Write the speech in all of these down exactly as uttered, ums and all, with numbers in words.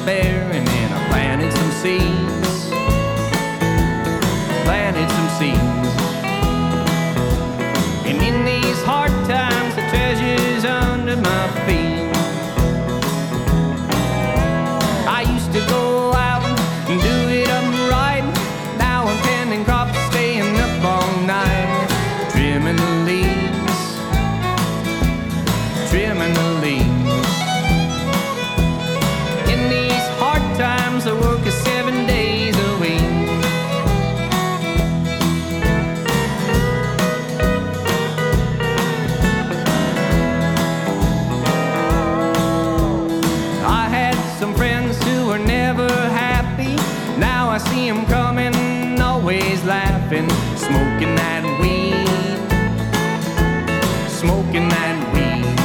despair, and then I planted some seeds, planted some seeds. And in these hard times, the treasure's under my feet. I used to go out and do it upright. Now I'm tending crops, staying up all night, trimming the leaves, trimming the leaves. In these hard times, I work seven days a week. I had some friends who were never happy. Now I see them coming, always laughing, smoking that weed, smoking that weed.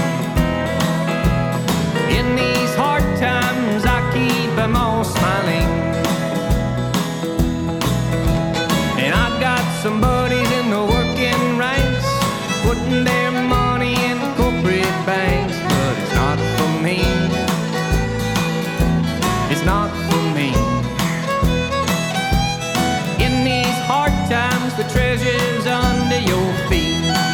In these hard times, I keep them all smiling. And I've got some buddies in the working ranks, putting their money in corporate banks. But it's not for me, it's not for me. In these hard times, the treasure's under your feet.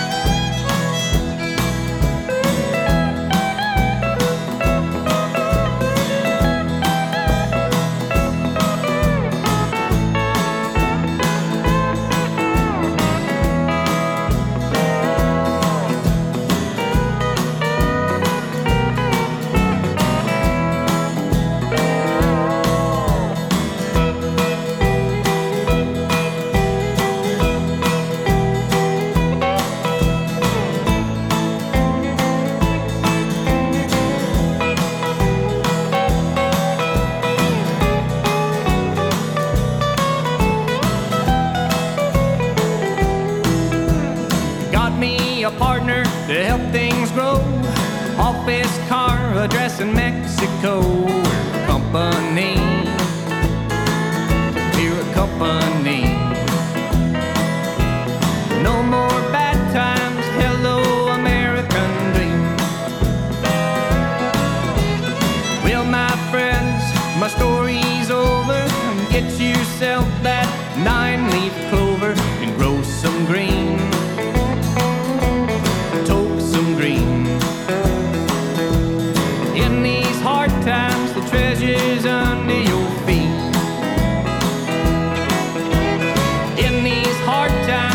A partner to help things grow. Office car address in Mexico. We're a company, we're a company. No more bad times, hello American dream. Well, my friends, my story's over. Get yourself that nine-leaf clover and grow some green. Times the treasure's under your feet. In these hard times